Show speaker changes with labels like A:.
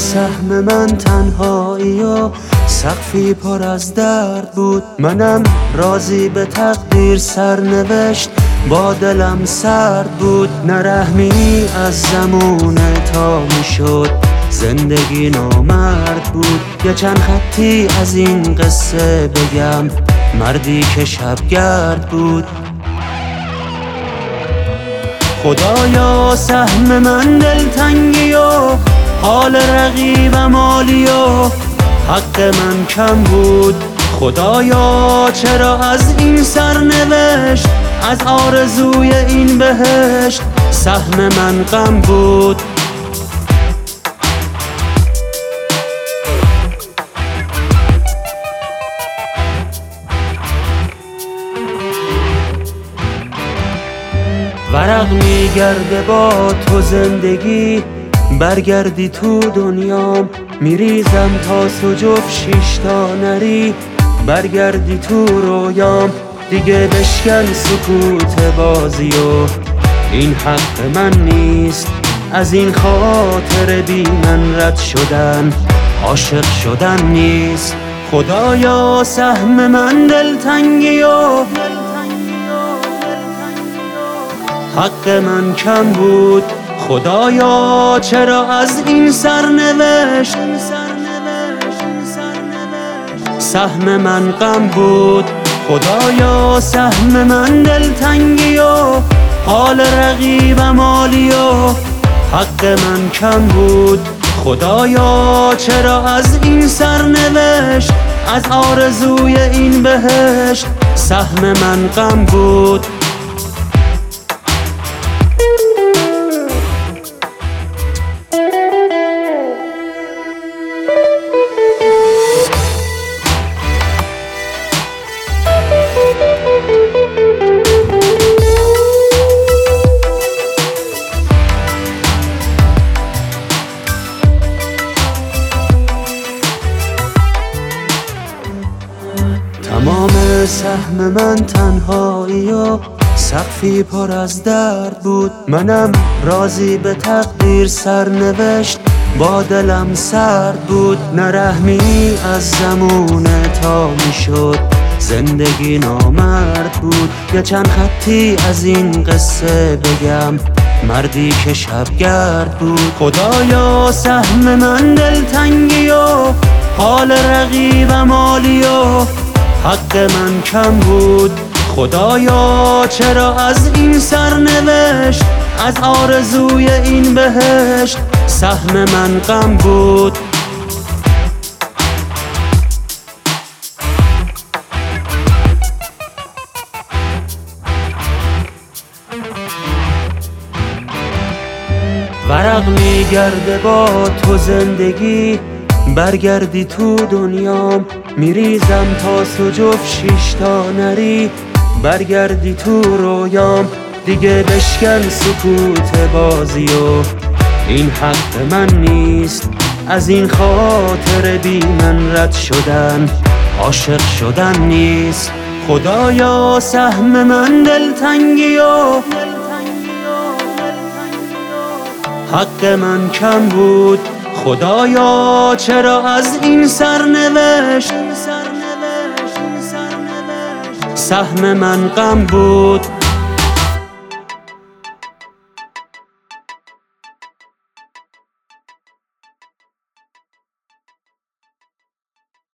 A: سهم من تنهایی و سقفی پر از درد بود. منم راضی به تقدیر سرنوشت، با دلم سرد بود. نرحمی از زمونه تا میشد زندگی نامرد بود. یه چند خطی از این قصه بگم، مردی که شبگرد بود. خدایا سهم من دلتنگی و حال رقیبم عالی و حق من کم بود. خدایا چرا از این سرنوشت، از آرزوی این بهشت سهم من غم بود. ورق میگرده با تو زندگی، برگردی تو دنیام. میریزم تا سجف شیشتا نری، برگردی تو رویام. دیگه بشکن سکوت بازی و این حق من نیست. از این خاطر بی من رد شدن عاشق شدن نیست. خدایا سهم من دلتنگی و حق من کم بود. خدایا چرا از این سرنوشت، سهم من غم بود. خدایا سهم من دلتنگی و حال رقیبم عالی و حق من کم بود. خدایا چرا از این سرنوشت، از آرزوی این بهشت سهم من غم بود. تمام سهم من تنهایی و سقفی پر از درد بود. منم راضی به تقدیر سرنوشت، با دلم سرد بود. نرحمی از زمونه تا میشد زندگی نامرد بود. یه چند خطی از این قصه بگم، مردی که شبگرد بود. خدایا سهم من دلتنگی و حال رقیبم عالی و حق من کم بود. خدایا چرا از این سرنوشت، از آرزوی این بهشت سهم من غم بود. ورق میگرده با تو زندگی، برگردی تو دنیام. میریزم تا سجف شیشتا نری، برگردی تو رویام. دیگه بشکن سکوت بازی و این حق من نیست. از این خاطر بی من رد شدن عاشق شدن نیست. خدایا سهم من دلتنگی و حق من کم بود. خدایا چرا از این سرنوشت، سهم من غم بود.